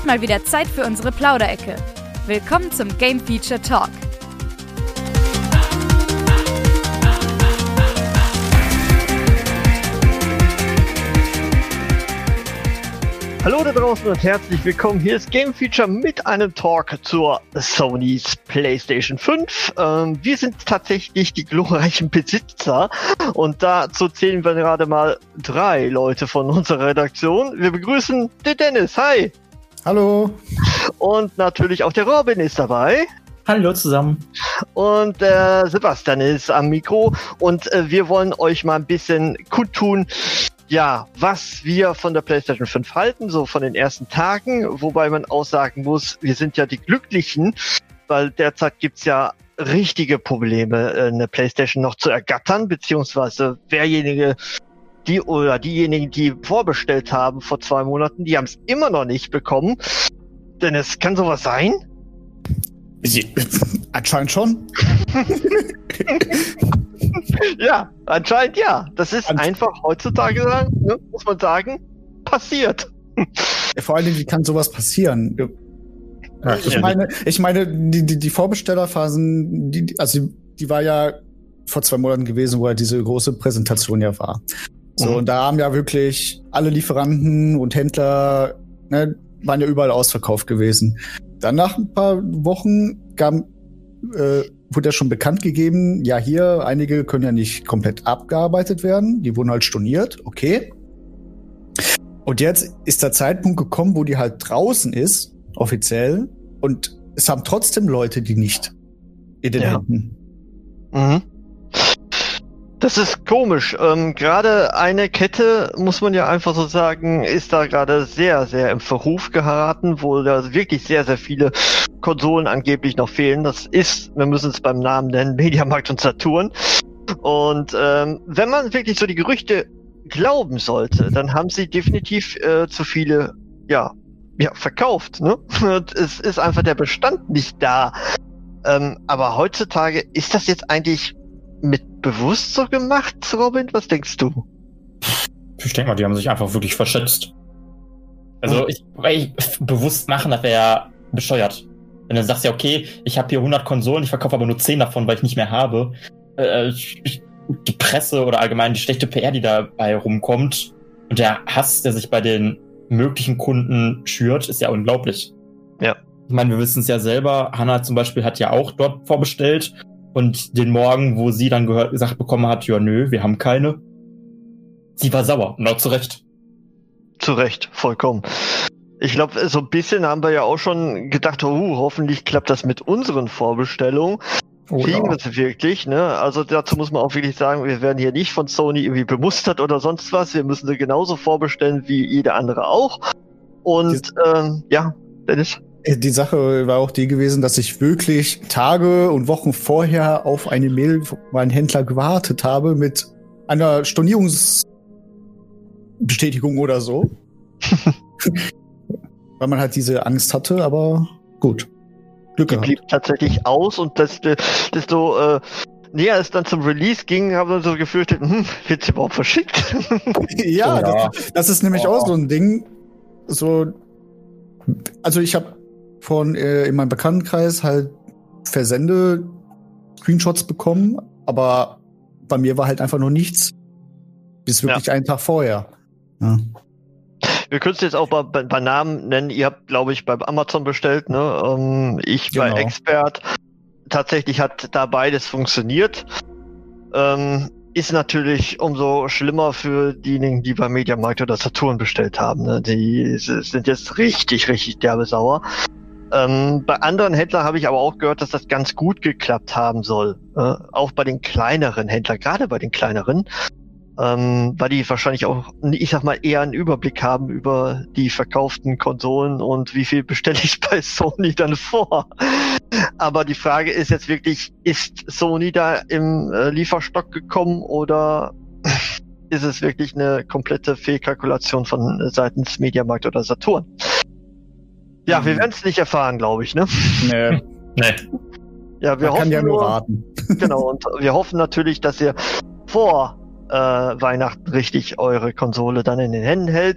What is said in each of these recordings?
mal wieder Zeit für unsere Plauderecke. Willkommen zum Game Feature Talk. Hallo da draußen und herzlich willkommen. Hier ist Game Feature mit einem Talk zur Sony's PlayStation 5. Wir sind tatsächlich die glorreichen Besitzer und dazu zählen wir gerade mal 3 Leute von unserer Redaktion. Wir begrüßen den Dennis. Hi. Hallo. Und natürlich auch der Robin ist dabei. Hallo zusammen. Und der Sebastian ist am Mikro und wir wollen euch mal ein bisschen kundtun, ja, was wir von der PlayStation 5 halten, so von den ersten Tagen, wobei man auch sagen muss, wir sind ja die Glücklichen, weil derzeit gibt's ja richtige Probleme, eine PlayStation noch zu ergattern, beziehungsweise diejenigen, die vorbestellt haben vor 2 Monaten, die haben es immer noch nicht bekommen. Denn es kann sowas sein? Anscheinend schon. Ja, anscheinend ja. Das ist einfach heutzutage, muss man sagen, passiert. Vor allen Dingen, wie kann sowas passieren? Ich meine, die Vorbestellerphasen, die war ja vor 2 Monaten gewesen, wo halt diese große Präsentation ja war. So, und da haben ja wirklich alle Lieferanten und Händler, waren ja überall ausverkauft gewesen. Dann nach ein paar Wochen wurde ja schon bekannt gegeben, ja hier, einige können ja nicht komplett abgearbeitet werden, die wurden halt storniert, okay. Und jetzt ist der Zeitpunkt gekommen, wo die halt draußen ist, offiziell, und es haben trotzdem Leute die nicht in den Händen. Mhm. Das ist komisch. Gerade eine Kette, muss man ja einfach so sagen, ist da gerade sehr, sehr im Verruf geraten, wo da wirklich sehr, sehr viele Konsolen angeblich noch fehlen. Das ist, wir müssen es beim Namen nennen, Mediamarkt und Saturn. Und wenn man wirklich so die Gerüchte glauben sollte, dann haben sie definitiv zu viele verkauft. Ne? Es ist einfach der Bestand nicht da. Aber heutzutage ist das jetzt eigentlich mit bewusst so gemacht, Robin? Was denkst du? Ich denke mal, die haben sich einfach wirklich verschätzt. Also, bewusst machen, das wäre ja bescheuert. Wenn du sagst, ja, okay, ich habe hier 100 Konsolen, ich verkaufe aber nur 10 davon, weil ich nicht mehr habe. Die Presse oder allgemein die schlechte PR, die dabei rumkommt und der Hass, der sich bei den möglichen Kunden schürt, ist ja unglaublich. Ja. Ich meine, wir wissen es ja selber, Hannah zum Beispiel hat ja auch dort vorbestellt. Und den Morgen, wo sie dann gesagt bekommen hat, ja nö, wir haben keine. Sie war sauer, und auch zu Recht. Zu Recht, vollkommen. Ich glaube, so ein bisschen haben wir ja auch schon gedacht, hoffentlich klappt das mit unseren Vorbestellungen. Kriegen wir es wirklich, ne? Also dazu muss man auch wirklich sagen, wir werden hier nicht von Sony irgendwie bemustert oder sonst was. Wir müssen sie genauso vorbestellen wie jeder andere auch. Und Dennis? Die Sache war auch die gewesen, dass ich wirklich Tage und Wochen vorher auf eine Mail von meinem Händler gewartet habe mit einer Stornierungsbestätigung oder so. Weil man halt diese Angst hatte, aber gut. Glück gehabt. Die blieb tatsächlich aus und desto näher es dann zum Release ging, haben wir so gefürchtet, wird sie überhaupt verschickt? Ja. Das ist nämlich auch so ein Ding. So, also ich habe in meinem Bekanntenkreis halt Screenshots bekommen, aber bei mir war halt einfach noch nichts. Bis wirklich einen Tag vorher. Ja. Wir können es jetzt auch bei Namen nennen. Ihr habt, glaube ich, bei Amazon bestellt, ne? Ich bei Expert. Tatsächlich hat da beides funktioniert. Ist natürlich umso schlimmer für diejenigen, die bei Mediamarkt oder Saturn bestellt haben. Ne? Die sind jetzt richtig, richtig derbe sauer. Bei anderen Händlern habe ich aber auch gehört, dass das ganz gut geklappt haben soll. Auch bei den kleineren Händlern, gerade bei den kleineren, weil die wahrscheinlich auch, ich sag mal, eher einen Überblick haben über die verkauften Konsolen und wie viel bestelle ich bei Sony dann vor. Aber die Frage ist jetzt wirklich, ist Sony da im Lieferstock gekommen oder ist es wirklich eine komplette Fehlkalkulation von seitens Mediamarkt oder Saturn? Ja, wir werden es nicht erfahren, glaube ich, ne? Nee. Ja, wir Man kann ja nur warten. Genau, und wir hoffen natürlich, dass ihr vor Weihnachten richtig eure Konsole dann in den Händen hält.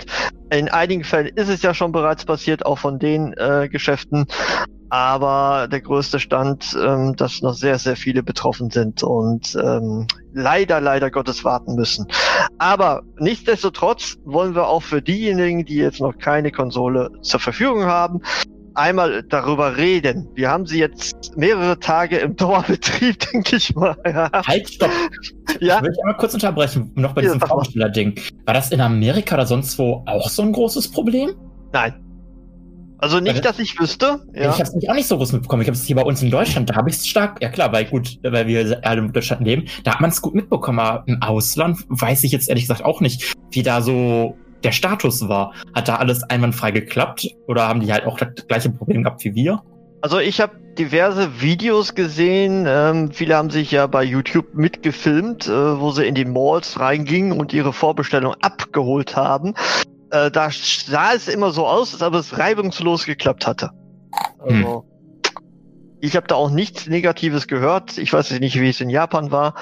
In einigen Fällen ist es ja schon bereits passiert, auch von den Geschäften. Aber der größte Stand, dass noch sehr, sehr viele betroffen sind und leider Gottes warten müssen. Aber nichtsdestotrotz wollen wir auch für diejenigen, die jetzt noch keine Konsole zur Verfügung haben, einmal darüber reden. Wir haben sie jetzt mehrere Tage im Dauerbetrieb, denke ich mal. Ja. Halt, stopp. Ja? Ich will dich einmal kurz unterbrechen, noch bei diesem Vorbesteller-Ding. War das in Amerika oder sonst wo auch so ein großes Problem? Nein. Also nicht, dass ich wüsste. Ja. Ich habe es nicht auch nicht so groß mitbekommen. Ich habe es hier bei uns in Deutschland, da habe ich es stark, ja klar, weil wir alle in Deutschland leben, da hat man es gut mitbekommen. Aber im Ausland weiß ich jetzt ehrlich gesagt auch nicht, wie da so der Status war. Hat da alles einwandfrei geklappt oder haben die halt auch das gleiche Problem gehabt wie wir? Also ich habe diverse Videos gesehen. Viele haben sich ja bei YouTube mitgefilmt, wo sie in die Malls reingingen und ihre Vorbestellung abgeholt haben. Da sah es immer so aus, als ob es reibungslos geklappt hatte. Also, ich habe da auch nichts Negatives gehört. Ich weiß nicht, wie es in Japan war.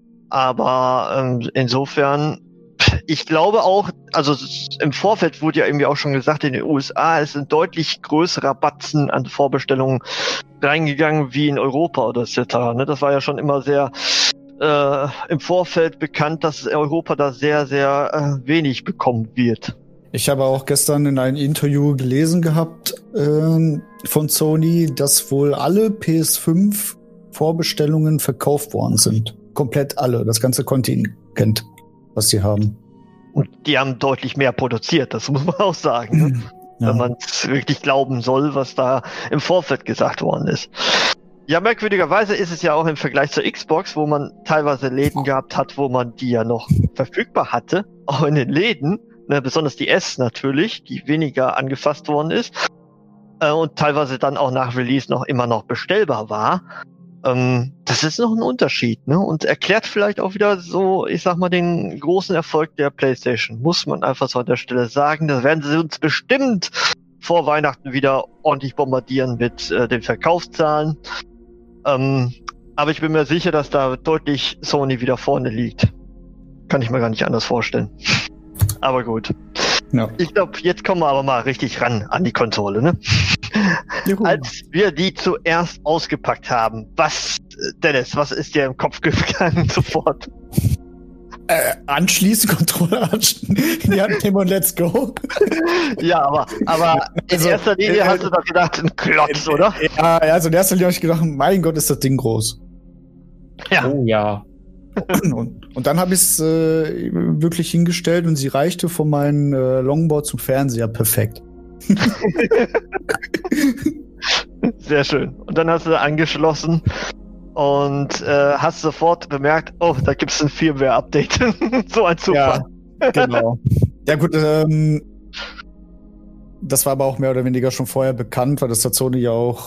Aber insofern, ich glaube auch, also im Vorfeld wurde ja irgendwie auch schon gesagt, in den USA ist ein deutlich größerer Batzen an Vorbestellungen reingegangen wie in Europa oder etc. Ne? Das war ja schon immer sehr im Vorfeld bekannt, dass Europa da sehr, sehr wenig bekommen wird. Ich habe auch gestern in einem Interview gelesen gehabt von Sony, dass wohl alle PS5 Vorbestellungen verkauft worden sind. Komplett alle, das ganze Kontingent, was sie haben. Und die haben deutlich mehr produziert, das muss man auch sagen, ne? Ja. Wenn man es wirklich glauben soll, was da im Vorfeld gesagt worden ist. Ja, merkwürdigerweise ist es ja auch im Vergleich zur Xbox, wo man teilweise Läden gehabt hat, wo man die ja noch verfügbar hatte, auch in den Läden, ne, besonders die S natürlich, die weniger angefasst worden ist und teilweise dann auch nach Release noch immer noch bestellbar war. Das ist noch ein Unterschied, ne? Und erklärt vielleicht auch wieder so, ich sag mal, den großen Erfolg der PlayStation. Muss man einfach so an der Stelle sagen. Da werden sie uns bestimmt vor Weihnachten wieder ordentlich bombardieren mit den Verkaufszahlen. Aber ich bin mir sicher, dass da deutlich Sony wieder vorne liegt. Kann ich mir gar nicht anders vorstellen. Aber gut. Ja. Ich glaube, jetzt kommen wir aber mal richtig ran an die Konsole, ne? Juhu. Als wir die zuerst ausgepackt haben, Dennis, was ist dir im Kopf gegangen sofort? Anschließen, Controller in die Hand nehmen und let's go. Ja, aber in erster Linie hast du doch gedacht, ein Klotz, oder? Ja, also in erster Linie habe ich gedacht, mein Gott, ist das Ding groß. Ja. Oh ja. Und dann habe ich es wirklich hingestellt und sie reichte von meinem Longboard zum Fernseher perfekt. Sehr schön. Und dann hast du angeschlossen und hast sofort bemerkt, oh, da gibt's ein Firmware-Update. So ein Zufall. Ja, genau. Ja gut, das war aber auch mehr oder weniger schon vorher bekannt, weil das hat Sony ja auch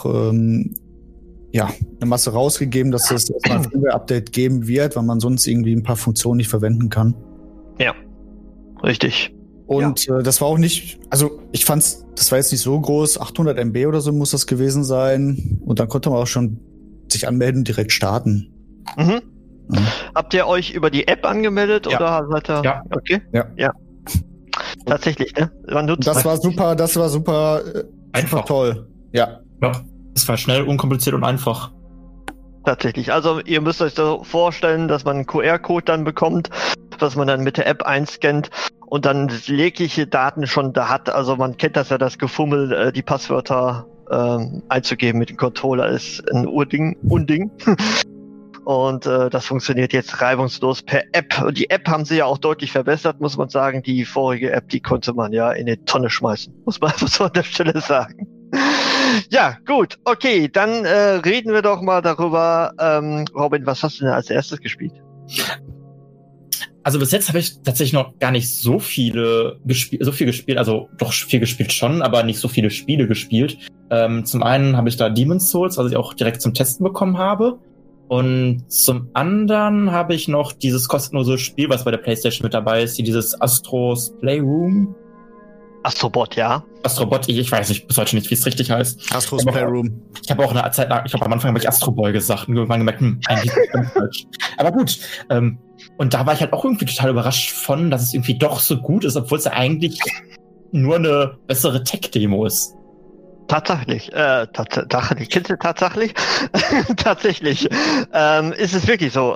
eine Masse rausgegeben, dass es erstmal ein Firmware-Update geben wird, weil man sonst irgendwie ein paar Funktionen nicht verwenden kann. Ja, richtig. Und das war auch nicht, also ich fand's, das war jetzt nicht so groß, 800 MB oder so muss das gewesen sein. Und dann konnte man auch schon sich anmelden und direkt starten. Mhm. Ja. Habt ihr euch über die App angemeldet oder seid ihr? Ja. Okay. Ja. Tatsächlich, ne? Man nutzt das war super einfach toll. Ja. Es war schnell, unkompliziert und einfach. Tatsächlich. Also ihr müsst euch so vorstellen, dass man einen QR-Code dann bekommt, was man dann mit der App einscannt und dann jegliche Daten schon da hat. Also man kennt das ja, das Gefummel, die Passwörter einzugeben mit dem Controller ist ein Unding. Und das funktioniert jetzt reibungslos per App. Und die App haben sie ja auch deutlich verbessert, muss man sagen. Die vorige App, die konnte man ja in die Tonne schmeißen, muss man einfach so an der Stelle sagen. Ja, gut, okay, dann reden wir doch mal darüber. Robin, was hast du denn als erstes gespielt? Also bis jetzt habe ich tatsächlich noch gar nicht so viel gespielt, also doch viel gespielt schon, aber nicht so viele Spiele gespielt. Zum einen habe ich da Demon's Souls, was ich auch direkt zum Testen bekommen habe. Und zum anderen habe ich noch dieses kostenlose Spiel, was bei der PlayStation mit dabei ist, dieses Astro's Playroom. Astrobot, ja. Astrobot, ich weiß nicht, bis heute nicht, wie es richtig heißt. Astro's Playroom. Ich habe auch eine Zeit lang, am Anfang habe ich Astroboy gesagt und irgendwann gemerkt, eigentlich ist das falsch. Aber gut, und da war ich halt auch irgendwie total überrascht von, dass es irgendwie doch so gut ist, obwohl es ja eigentlich nur eine bessere Tech-Demo ist. Tatsächlich. Kennst du tatsächlich? Tatsächlich. Ist es wirklich so.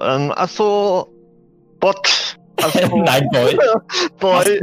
Bot. Nein, Boy.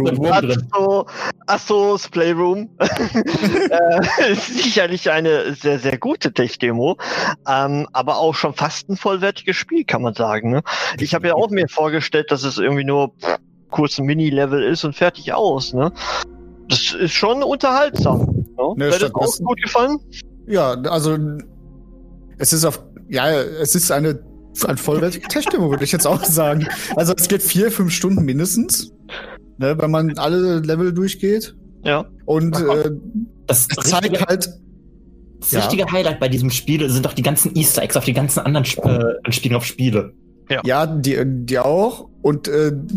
Astos Playroom. Ist sicherlich eine sehr, sehr gute Tech-Demo. Aber auch schon fast ein vollwertiges Spiel, kann man sagen. Ne? Ich habe ja auch mir vorgestellt, dass es irgendwie nur kurz ein Mini-Level ist und fertig aus. Ne? Das ist schon unterhaltsam. Ne? Hat das auch gut gefallen? Ja, also es ist eine vollwertige Tech-Demo, würde ich jetzt auch sagen. Also es geht 4-5 Stunden mindestens, ne, wenn man alle Level durchgeht. Ja. Und das zeigt halt. Das richtige Highlight bei diesem Spiel sind doch die ganzen Easter Eggs auf die ganzen anderen Anspielungen auf Spiele. Ja, die auch. Und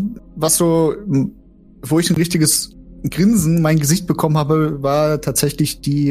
wo ich ein richtiges Grinsen mein Gesicht bekommen habe, war tatsächlich die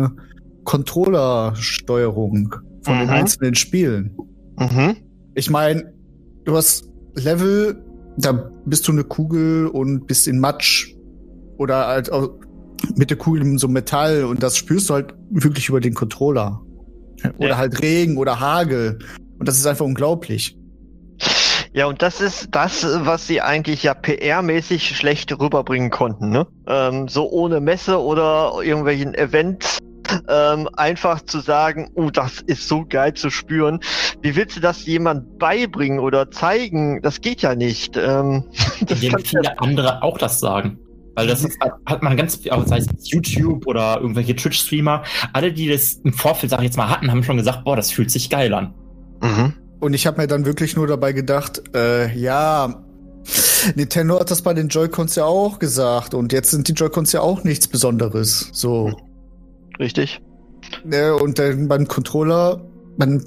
Controller-Steuerung von den einzelnen Spielen. Mhm. Ich meine, du hast Level, da bist du eine Kugel und bist in Matsch oder halt auch mit der Kugel in so Metall und das spürst du halt wirklich über den Controller. Oder halt Regen oder Hagel. Und das ist einfach unglaublich. Ja, und das ist das, was sie eigentlich ja PR-mäßig schlecht rüberbringen konnten, ne? So ohne Messe oder irgendwelchen Events einfach zu sagen, das ist so geil zu spüren. Wie willst du das jemand beibringen oder zeigen? Das geht ja nicht. Indem viele andere auch das sagen. Weil das hat man ganz, sei es YouTube oder irgendwelche Twitch-Streamer, alle, die das im Vorfeld, sag ich jetzt mal, hatten, haben schon gesagt, das fühlt sich geil an. Mhm. Und ich habe mir dann wirklich nur dabei gedacht, Nintendo hat das bei den Joy-Cons ja auch gesagt und jetzt sind die Joy-Cons ja auch nichts Besonderes. So. Richtig. Und beim Controller, man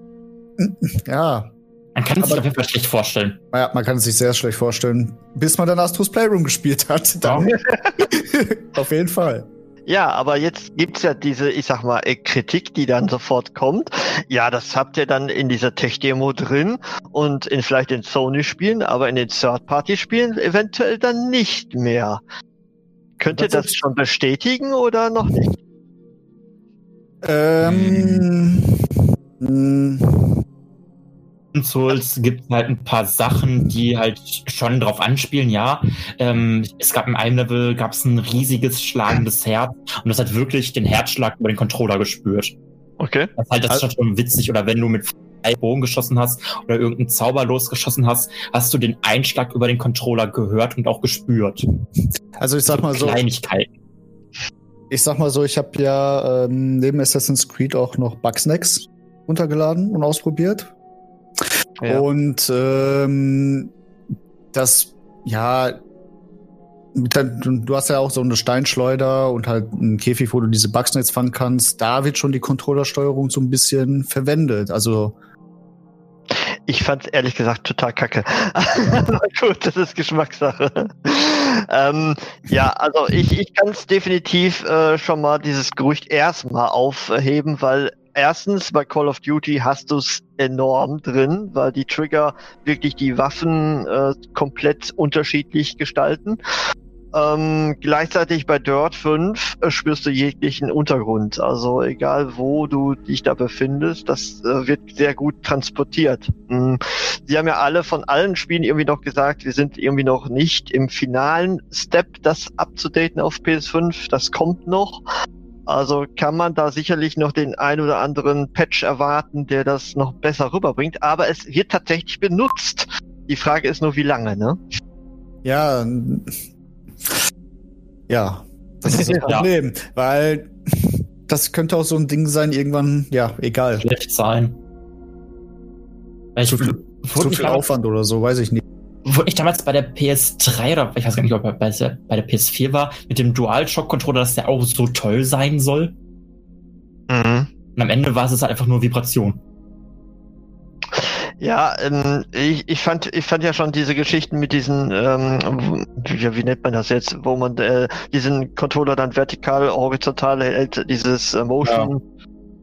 kann es sich auf jeden Fall schlecht vorstellen. Ja, man kann es sich sehr schlecht vorstellen, bis man dann Astro's Playroom gespielt hat. Dann auf jeden Fall. Ja, aber jetzt gibt's ja diese, ich sag mal, Kritik, die dann sofort kommt. Ja, das habt ihr dann in dieser Tech-Demo drin und vielleicht in Sony-Spielen, aber in den Third-Party-Spielen eventuell dann nicht mehr. Könnt ihr das schon bestätigen oder noch nicht? Souls gibt halt ein paar Sachen, die halt schon drauf anspielen, ja. Es gab in einem Level ein riesiges schlagendes Herz und das hat wirklich den Herzschlag über den Controller gespürt. Okay. Das ist schon witzig. Oder wenn du mit Bogen geschossen hast oder irgendeinen Zauber losgeschossen hast, hast du den Einschlag über den Controller gehört und auch gespürt. Also ich sag mal so. Kleinigkeiten. Ich sag mal so, ich habe ja neben Assassin's Creed auch noch Bugsnax runtergeladen und ausprobiert. Ja. Und du hast ja auch so eine Steinschleuder und halt einen Käfig, wo du diese Bugsnax fangen kannst. Da wird schon die Controllersteuerung so ein bisschen verwendet. Also ich fand's ehrlich gesagt total kacke. Aber gut, das ist Geschmackssache. Also ich kann es definitiv schon mal dieses Gerücht erstmal aufheben, weil erstens bei Call of Duty hast du es enorm drin, weil die Trigger wirklich die Waffen komplett unterschiedlich gestalten. Gleichzeitig bei Dirt 5 spürst du jeglichen Untergrund. Also egal, wo du dich da befindest, das wird sehr gut transportiert. Sie haben ja alle von allen Spielen irgendwie noch gesagt, wir sind irgendwie noch nicht im finalen Step, das abzudaten auf PS5. Das kommt noch. Also kann man da sicherlich noch den ein oder anderen Patch erwarten, der das noch besser rüberbringt. Aber es wird tatsächlich benutzt. Die Frage ist nur, wie lange, ne? Ja, das ist das Problem, weil das könnte auch so ein Ding sein, irgendwann, egal. Schlecht sein. Zu viel Aufwand oder so, weiß ich nicht. Wo ich damals bei der PS3 oder ich weiß gar nicht, ob er bei der PS4 war, mit dem DualShock-Controller, dass der auch so toll sein soll. Mhm. Und am Ende war es halt einfach nur Vibration. Ja, ich fand ja schon diese Geschichten mit diesen, wie nennt man das jetzt, wo man diesen Controller dann vertikal, horizontal hält, dieses Motion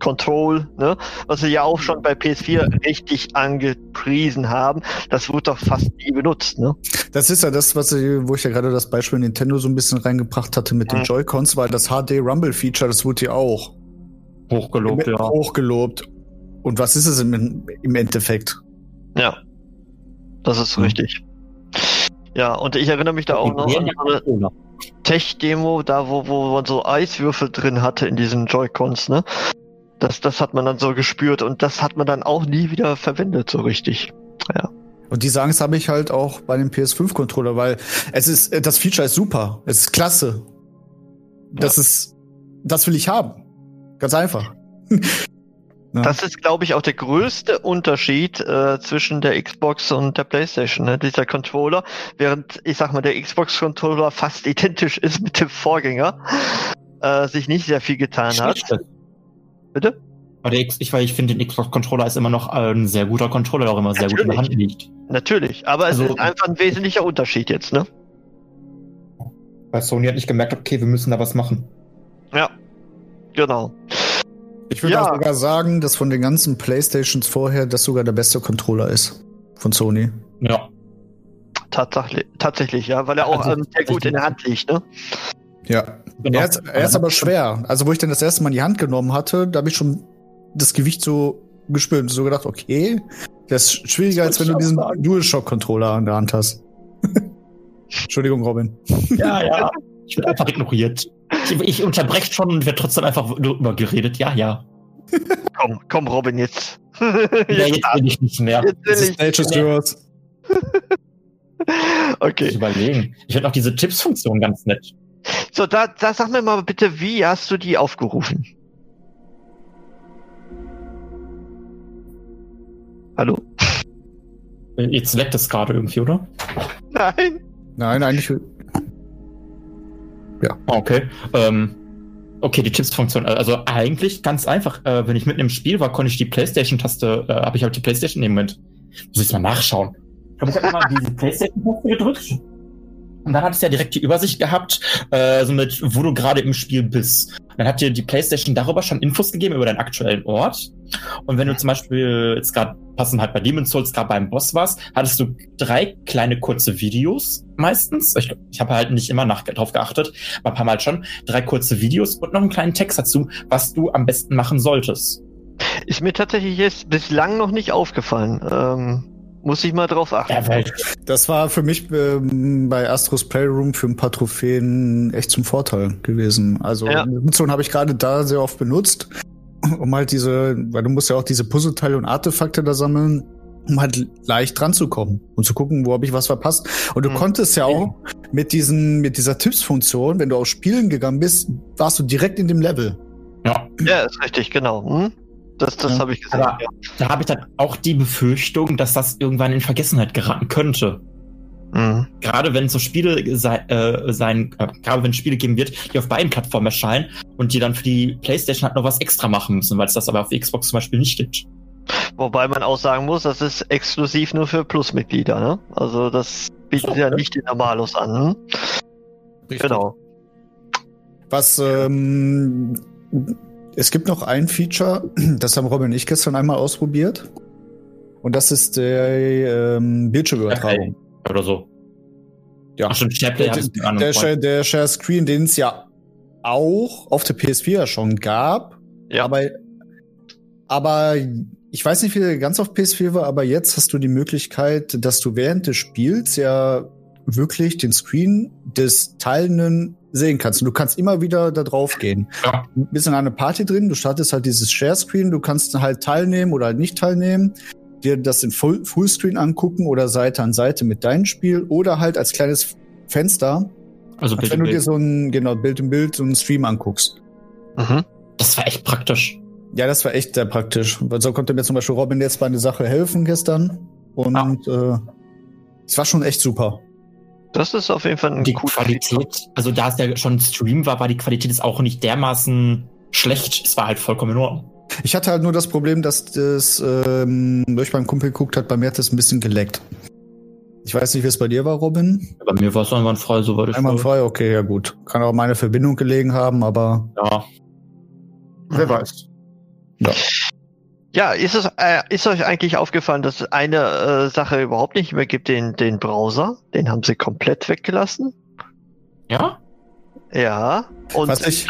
Control, ne? Was sie ja auch schon bei PS4 richtig angepriesen haben. Das wurde doch fast nie benutzt, ne? Das ist ja das, wo ich ja gerade das Beispiel Nintendo so ein bisschen reingebracht hatte mit den Joy-Cons, weil das HD-Rumble-Feature, das wurde ja auch hochgelobt. Und was ist es im Endeffekt? Ja, das ist richtig. Ja, und ich erinnere mich da auch noch an eine Tech-Demo, da wo man so Eiswürfel drin hatte in diesen Joy-Cons, ne? Das hat man dann so gespürt und das hat man dann auch nie wieder verwendet, so richtig. Ja. Und diese Angst habe ich halt auch bei dem PS5-Controller, weil das Feature ist super. Es ist klasse. Das will ich haben. Ganz einfach. Ja. Das ist, glaube ich, auch der größte Unterschied zwischen der Xbox und der PlayStation, ne? Dieser Controller, während, ich sag mal, der Xbox-Controller fast identisch ist mit dem Vorgänger, sich nicht sehr viel getan hat. Bitte? Ich finde, den Xbox-Controller ist immer noch ein sehr guter Controller, der auch immer sehr gut in der Hand liegt. Natürlich, aber es ist einfach ein wesentlicher Unterschied jetzt, ne? Weil Sony hat nicht gemerkt, okay, wir müssen da was machen. Ja, genau. Ich würde auch sogar sagen, dass von den ganzen Playstations vorher das sogar der beste Controller ist von Sony. Ja. Tatsächlich, ja, weil er auch sehr gut in der Hand liegt, ne? Ja. Genau. Er ist aber schwer. Also, wo ich dann das erste Mal in die Hand genommen hatte, da habe ich schon das Gewicht so gespürt und so gedacht, okay, das ist schwieriger, als wenn du diesen DualShock-Controller an der Hand hast. Entschuldigung, Robin. Ja. Ich werde einfach ignoriert. Ich unterbreche schon und werde trotzdem einfach darüber geredet. Ja. Komm, Robin, jetzt. Jetzt will ich nicht mehr. Okay. Ich überlegen. Ich finde auch diese Tipps-Funktion ganz nett. So, da sag mir mal bitte, wie hast du die aufgerufen? Hallo? Jetzt leckt es gerade irgendwie, oder? Nein, eigentlich. Ja. Okay. Okay, die Tipps-Funktion. Also eigentlich ganz einfach. Wenn ich mitten im Spiel war, konnte ich die PlayStation-Taste, habe ich halt die PlayStation in dem Moment. Muss ich mal nachschauen. Ich habe halt mal diese PlayStation-Taste gedrückt. Und dann hat es ja direkt die Übersicht gehabt, so mit, wo du gerade im Spiel bist. Dann hat dir die PlayStation darüber schon Infos gegeben über deinen aktuellen Ort. Und wenn du zum Beispiel jetzt gerade passend halt bei Demon's Souls gerade beim Boss warst, hattest du 3 kleine kurze Videos meistens. Ich habe halt nicht immer drauf geachtet, aber ein paar Mal schon. 3 kurze Videos und noch einen kleinen Text dazu, was du am besten machen solltest. Ist mir tatsächlich jetzt bislang noch nicht aufgefallen. Muss ich mal drauf achten. Ja, das war für mich bei Astros Playroom für ein paar Trophäen echt zum Vorteil gewesen. Also die Funktion habe ich gerade da sehr oft benutzt, um halt weil du musst ja auch diese Puzzleteile und Artefakte da sammeln, um halt leicht dran zu kommen und zu gucken, wo habe ich was verpasst. Und du konntest ja auch mit dieser Tipps-Funktion, wenn du auf Spielen gegangen bist, warst du direkt in dem Level. Ja, ist richtig, genau. Das habe ich gesehen. Aber da habe ich dann auch die Befürchtung, dass das irgendwann in Vergessenheit geraten könnte. Mhm. Gerade wenn es so Spiele gerade wenn es Spiele geben wird, die auf beiden Plattformen erscheinen und die dann für die PlayStation halt noch was extra machen müssen, weil es das aber auf Xbox zum Beispiel nicht gibt. Wobei man auch sagen muss, das ist exklusiv nur für Plus-Mitglieder, ne? Also das bietet ja nicht die Normalos an. Hm? Genau. Was es gibt noch ein Feature, das haben Robin und ich gestern einmal ausprobiert. Und das ist der Bildschirmübertragung. Oder so. Ja. Ach, stimmt, der Share Screen, den es ja auch auf der PS4 schon gab. Ja. Aber ich weiß nicht, wie der ganz auf PS4 war, aber jetzt hast du die Möglichkeit, dass du während des Spiels ja wirklich den Screen des Teilenden sehen kannst. Und du kannst immer wieder da drauf gehen. Ja. Du bist in einer Party drin, du startest halt dieses Share-Screen, du kannst halt teilnehmen oder halt nicht teilnehmen, dir das in Fullscreen angucken oder Seite an Seite mit deinem Spiel oder halt als kleines Fenster, also wenn du dir so ein Bild im Bild, so einen Stream anguckst. Mhm. Das war echt praktisch. Ja, das war echt sehr praktisch. Weil so konnte mir zum Beispiel Robin jetzt bei einer Sache helfen gestern. Und es war schon echt super. Das ist auf jeden Fall eine die Qualität. Also da es ja schon ein Stream war die Qualität ist auch nicht dermaßen schlecht. Es war halt vollkommen in Ordnung. Ich hatte halt nur das Problem, dass das, wo ich beim Kumpel geguckt hat, bei mir hat das ein bisschen geleckt. Ich weiß nicht, wie es bei dir war, Robin. Bei mir war es einwandfrei, soweit ich Einwandfrei, okay, ja gut. Kann auch meine Verbindung gelegen haben, aber ja. Wer weiß. Ja, ist euch eigentlich aufgefallen, dass es eine Sache überhaupt nicht mehr gibt, den Browser? Den haben sie komplett weggelassen. Ja? Ja. Und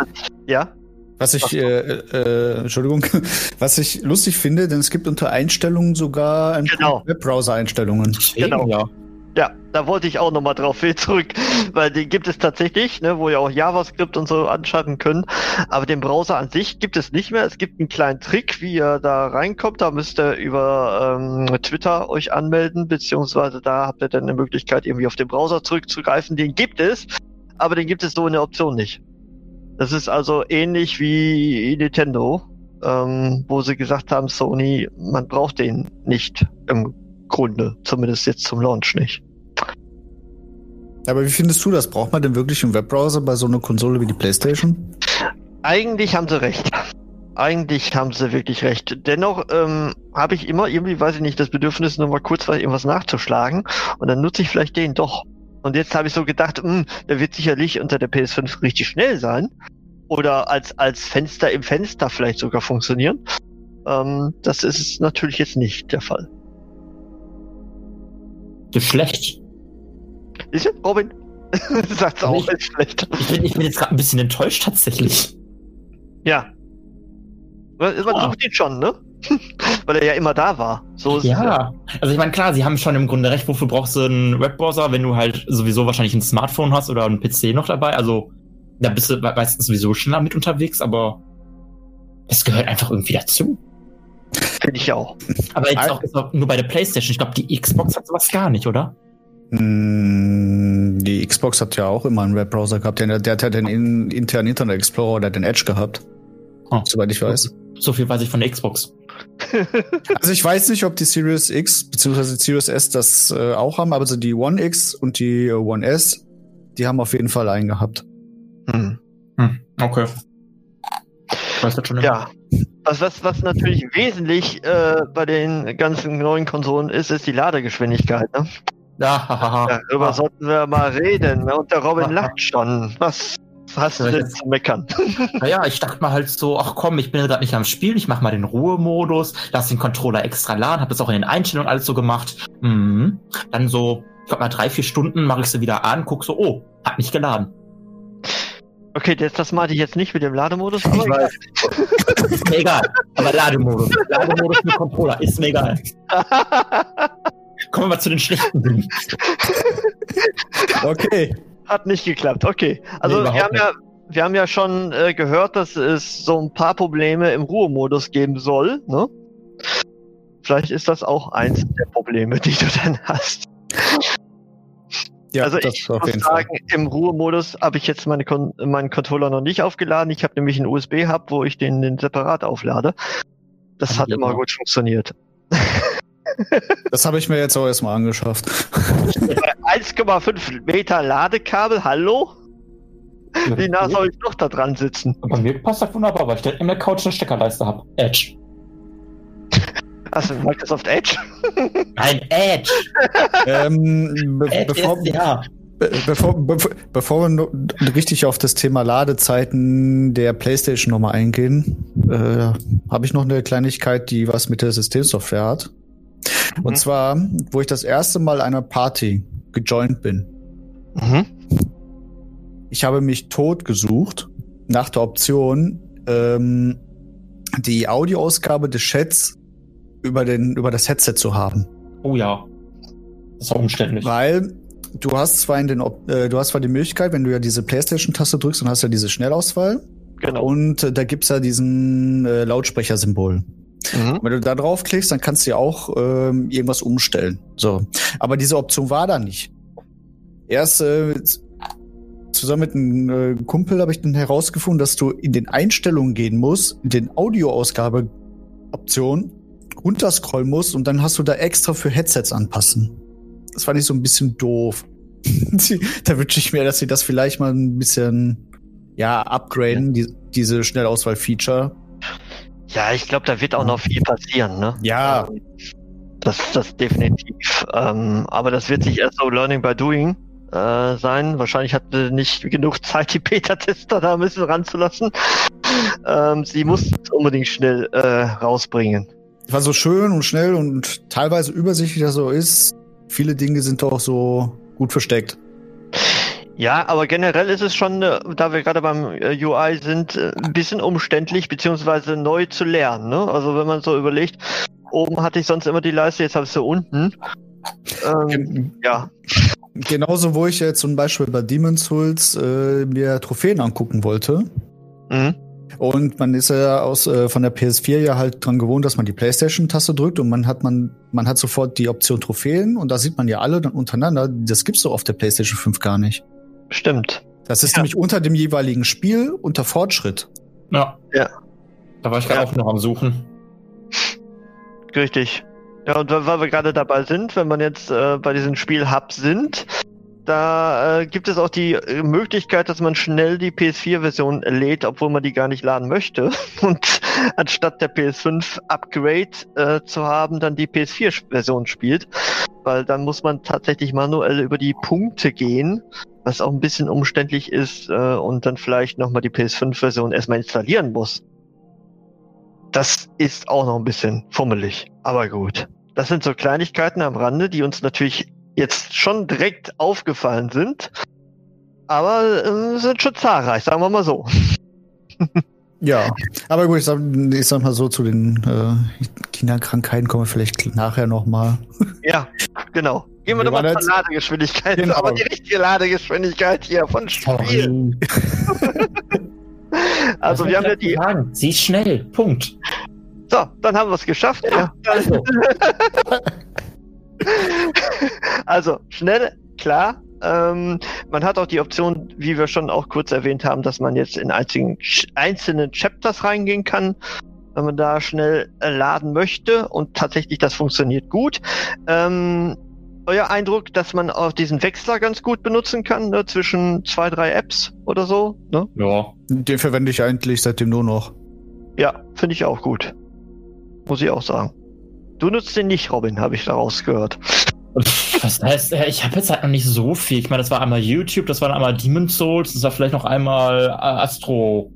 Entschuldigung, was ich lustig finde, denn es gibt unter Einstellungen sogar ein Webbrowser-Einstellungen. Genau. Ja, da wollte ich auch nochmal drauf zurück, weil den gibt es tatsächlich, ne, wo ihr auch JavaScript und so anschalten können, aber den Browser an sich gibt es nicht mehr. Es gibt einen kleinen Trick, wie ihr da reinkommt, da müsst ihr über Twitter euch anmelden, beziehungsweise da habt ihr dann eine Möglichkeit, irgendwie auf den Browser zurückzugreifen. Den gibt es, aber den gibt es so in der Option nicht. Das ist also ähnlich wie Nintendo, wo sie gesagt haben, Sony, man braucht den nicht im Grunde, zumindest jetzt zum Launch nicht. Aber wie findest du das? Braucht man denn wirklich einen Webbrowser bei so einer Konsole wie die PlayStation? Eigentlich haben sie recht. Eigentlich haben sie wirklich recht. Dennoch habe ich immer irgendwie, weiß ich nicht, das Bedürfnis, nochmal kurz irgendwas nachzuschlagen und dann nutze ich vielleicht den doch. Und jetzt habe ich so gedacht, der wird sicherlich unter der PS5 richtig schnell sein oder als Fenster im Fenster vielleicht sogar funktionieren. Das ist natürlich jetzt nicht der Fall. Das ist schlecht. Siehst du, Robin? Sagt's auch, ist schlecht. Ich bin jetzt gerade ein bisschen enttäuscht tatsächlich. Ja. Man sucht ihn schon, ne? Weil er ja immer da war. So ist es ja. Also ich meine, klar, sie haben schon im Grunde recht, wofür brauchst du einen Webbrowser, wenn du halt sowieso wahrscheinlich ein Smartphone hast oder einen PC noch dabei. Also da bist du meistens sowieso schneller mit unterwegs, aber es gehört einfach irgendwie dazu. Finde ich auch. Aber jetzt auch nur bei der PlayStation. Ich glaube, die Xbox hat sowas gar nicht, oder? Die Xbox hat ja auch immer einen Webbrowser gehabt. Der hat ja den internen Internet Explorer oder den Edge gehabt. Soweit ich weiß. So viel weiß ich von der Xbox. Also ich weiß nicht, ob die Series X bzw. Series S das auch haben, aber so die One X und die One S, die haben auf jeden Fall einen gehabt. Okay. Weiß das schon immer. Ja. Was natürlich wesentlich bei den ganzen neuen Konsolen ist die Ladegeschwindigkeit, ne? Darüber sollten wir mal reden. Ne? Und der Robin lacht schon. Was hast du denn zu meckern? Naja, ich dachte mal halt so, ach komm, ich bin gerade nicht am Spiel, ich mach mal den Ruhemodus, lass den Controller extra laden, hab das auch in den Einstellungen alles so gemacht. Dann so, ich glaube mal 3-4 Stunden mache ich sie wieder an, guck so, oh, hat nicht geladen. Okay, das meinte ich jetzt nicht mit dem Lademodus, aber egal. Ist mir egal, aber Lademodus mit Controller, ist mir egal. Kommen wir mal zu den schlechten Dingen. Okay. Hat nicht geklappt, okay. Also nee, wir haben ja schon gehört, dass es so ein paar Probleme im Ruhemodus geben soll, ne? Vielleicht ist das auch eins der Probleme, die du dann hast. Ja, also ich muss sagen, im Ruhemodus habe ich jetzt meinen Controller noch nicht aufgeladen. Ich habe nämlich einen USB-Hub, wo ich den separat auflade. Das hat immer gut funktioniert. Das habe ich mir jetzt auch erstmal angeschafft. 1,5 Meter Ladekabel, hallo? Wie nah soll ich noch da dran sitzen? Bei mir passt das wunderbar, weil ich in der Couch eine Steckerleiste habe. Edge. Hast du Microsoft Edge? Nein, Edge! Bevor wir richtig auf das Thema Ladezeiten der PlayStation nochmal eingehen, habe ich noch eine Kleinigkeit, die was mit der Systemsoftware hat. Und zwar, wo ich das erste Mal einer Party gejoint bin. Ich habe mich tot gesucht nach der Option, die Audioausgabe des Chats über das Headset zu haben. Oh ja. Das ist auch umständlich. Weil du hast zwar die Möglichkeit, wenn du ja diese PlayStation-Taste drückst, dann hast du ja diese Schnellauswahl. Genau. Und da gibt's ja diesen Lautsprechersymbol. Wenn du da draufklickst, dann kannst du ja auch irgendwas umstellen. So. Aber diese Option war da nicht. Erst zusammen mit einem Kumpel habe ich dann herausgefunden, dass du in den Einstellungen gehen musst, in den Audioausgabe-Option runterscrollen musst und dann hast du da extra für Headsets anpassen. Das fand ich so ein bisschen doof. Da wünsche ich mir, dass sie das vielleicht mal ein bisschen upgraden, diese Schnellauswahl-Feature. Ja, ich glaube, da wird auch noch viel passieren, ne? Ja. Das definitiv. Aber das wird sich erst so Learning by Doing sein. Wahrscheinlich hatte nicht genug Zeit, die Beta-Tester da ein bisschen ranzulassen. Sie mussten es unbedingt schnell rausbringen. War so schön und schnell und teilweise übersichtlich, das so ist. Viele Dinge sind doch so gut versteckt. Ja, aber generell ist es schon, da wir gerade beim UI sind, ein bisschen umständlich, beziehungsweise neu zu lernen. Ne? Also wenn man so überlegt, oben hatte ich sonst immer die Leiste, jetzt habe ich sie unten. Ja. Genauso, wo ich jetzt zum Beispiel bei Demon's Souls mir Trophäen angucken wollte. Mhm. Und man ist ja von der PS4 ja halt dran gewohnt, dass man die PlayStation-Taste drückt und man hat sofort die Option Trophäen und da sieht man ja alle dann untereinander. Das gibt's doch auf der PlayStation 5 gar nicht. Stimmt. Das ist nämlich unter dem jeweiligen Spiel unter Fortschritt. Ja. Da war ich gerade auch noch am Suchen. Richtig. Ja, und weil wir gerade dabei sind, wenn man jetzt bei diesem Spiel-Hub sind, da gibt es auch die Möglichkeit, dass man schnell die PS4-Version lädt, obwohl man die gar nicht laden möchte. Und anstatt der PS5-Upgrade zu haben, dann die PS4-Version spielt. Weil dann muss man tatsächlich manuell über die Punkte gehen, was auch ein bisschen umständlich ist und dann vielleicht nochmal die PS5-Version erstmal installieren muss. Das ist auch noch ein bisschen fummelig, aber gut. Das sind so Kleinigkeiten am Rande, die uns natürlich jetzt schon direkt aufgefallen sind, aber sind schon zahlreich, sagen wir mal so. Ja, aber gut, ich sag mal so, zu den Kinderkrankheiten kommen wir vielleicht nachher nochmal. Ja, genau. Gehen wir doch mal zur Ladegeschwindigkeit. Genau. Aber die richtige Ladegeschwindigkeit hier von Spiel. Also wir haben ja die... Sie ist schnell, Punkt. So, dann haben wir es geschafft. Ja. Also, schnell, klar. Man hat auch die Option, wie wir schon auch kurz erwähnt haben, dass man jetzt in einzelne Chapters reingehen kann, wenn man da schnell laden möchte. Und tatsächlich, das funktioniert gut. Euer Eindruck, dass man auch diesen Wechsler ganz gut benutzen kann, ne, zwischen 2, 3 Apps oder so? Ne? Ja. Den verwende ich eigentlich seitdem nur noch. Ja, finde ich auch gut. Muss ich auch sagen. Du nutzt den nicht, Robin, habe ich daraus gehört. Was heißt, ich habe jetzt halt noch nicht so viel. Ich meine, das war einmal YouTube, das war dann einmal Demon's Souls, das war vielleicht noch einmal Astro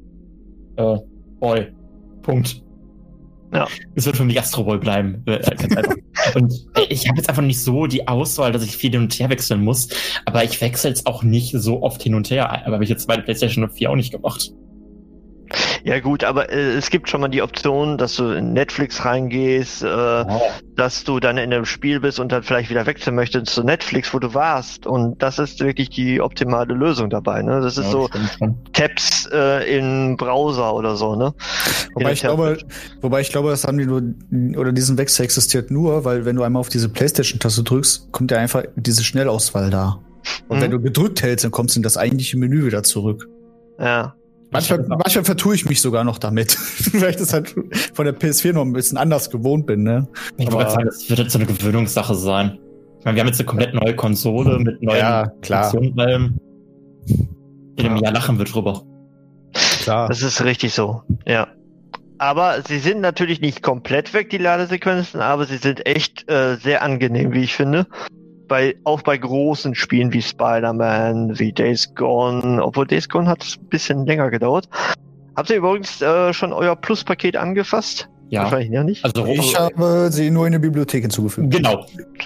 Boy. Punkt. Ja. Es wird für mich Astro Boy bleiben. Ganz einfach. Und ich habe jetzt einfach nicht so die Auswahl, dass ich viel hin und her wechseln muss. Aber ich wechsle jetzt auch nicht so oft hin und her. Aber habe ich jetzt bei der PlayStation 4 auch nicht gemacht. Ja gut, aber es gibt schon mal die Option, dass du in Netflix reingehst, dass du dann in einem Spiel bist und dann vielleicht wieder wechseln möchtest zu Netflix, wo du warst. Und das ist wirklich die optimale Lösung dabei. Ne? Das ist so Tabs im Browser oder so. Ne? Wobei ich glaube, das haben die nur, oder diesen Wechsel existiert nur, weil wenn du einmal auf diese PlayStation-Taste drückst, kommt ja einfach diese Schnellauswahl da. Und wenn du gedrückt hältst, dann kommst du in das eigentliche Menü wieder zurück. Ja. Manchmal vertue ich mich sogar noch damit, weil ich das halt von der PS4 noch ein bisschen anders gewohnt bin, ne? Ich wollte sagen, das wird jetzt so eine Gewöhnungssache sein. Ich meine, wir haben jetzt eine komplett neue Konsole mit neuen Funktionen. In einem Jahr lachen wir drüber. Klar. Das ist richtig so, ja. Aber sie sind natürlich nicht komplett weg, die Ladesequenzen, aber sie sind echt sehr angenehm, wie ich finde. Auch bei großen Spielen wie Spider-Man, wie Days Gone, obwohl Days Gone hat es ein bisschen länger gedauert. Habt ihr übrigens schon euer Plus-Paket angefasst? Ja. Wahrscheinlich noch nicht. Also ich habe sie nur in der Bibliothek hinzugefügt. Genau.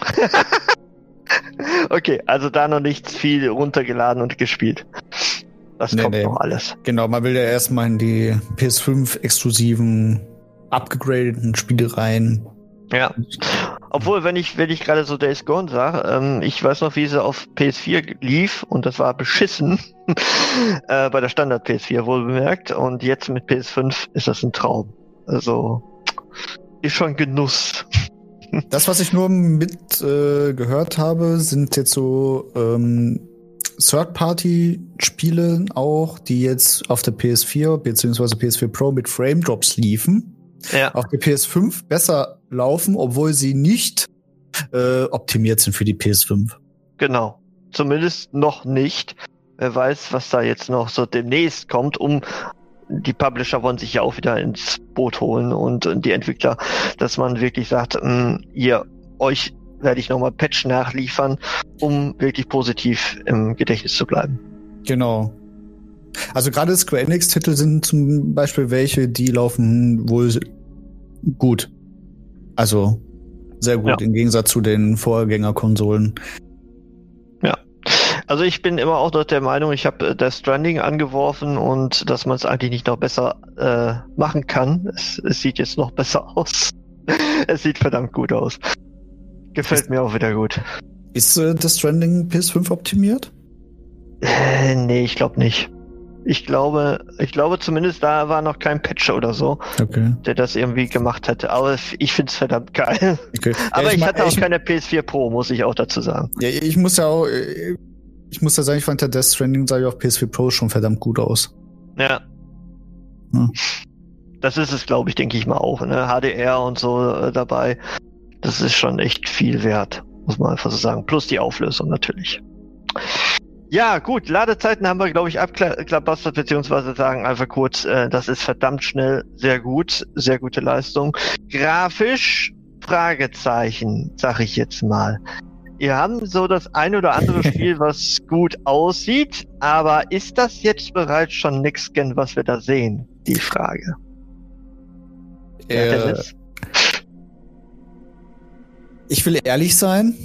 Okay, also da noch nichts viel runtergeladen und gespielt. Das kommt noch alles. Genau, man will ja erstmal in die PS5-exklusiven, abgegradeten Spiele rein. Ja. Obwohl, wenn ich gerade so Days Gone sage, ich weiß noch, wie sie auf PS4 lief und das war beschissen. Bei der Standard PS4 wohl bemerkt. Und jetzt mit PS5 ist das ein Traum. Also, ist schon Genuss. Das, was ich nur gehört habe, sind jetzt so Third-Party-Spiele auch, die jetzt auf der PS4 bzw. PS4 Pro mit Frame-Drops liefen. Ja. Auf der PS5 besser laufen, obwohl sie nicht optimiert sind für die PS5. Genau. Zumindest noch nicht. Wer weiß, was da jetzt noch so demnächst kommt, die Publisher wollen sich ja auch wieder ins Boot holen und die Entwickler, dass man wirklich sagt, euch werde ich nochmal Patch nachliefern, um wirklich positiv im Gedächtnis zu bleiben. Genau. Also gerade Square Enix-Titel sind zum Beispiel welche, die laufen wohl gut. Also sehr gut, im Gegensatz zu den Vorgängerkonsolen. Ja. Also ich bin immer auch noch der Meinung, ich habe Death Stranding angeworfen und dass man es eigentlich nicht noch besser machen kann. Es sieht jetzt noch besser aus. Es sieht verdammt gut aus. Gefällt mir auch wieder gut. Ist Death Stranding PS5 optimiert? Nee, ich glaube nicht. Ich glaube zumindest da war noch kein Patch oder so, der das irgendwie gemacht hätte. Aber ich find's verdammt geil. Okay. Aber ich hatte auch keine PS4 Pro, muss ich auch dazu sagen. Ja, ich muss ja sagen, ich fand der Death Stranding sah ja auf PS4 Pro schon verdammt gut aus. Ja. Das ist es, glaube ich, denke ich mal auch. Ne? HDR und so dabei. Das ist schon echt viel wert, muss man einfach so sagen. Plus die Auflösung natürlich. Ja, gut, Ladezeiten haben wir, glaube ich, abklabastert, beziehungsweise sagen einfach kurz, das ist verdammt schnell, sehr gut, sehr gute Leistung. Grafisch, Fragezeichen, sag ich jetzt mal. Wir haben so das ein oder andere Spiel, was gut aussieht, aber ist das jetzt bereits schon Next Gen, was wir da sehen? Die Frage. Ich will ehrlich sein,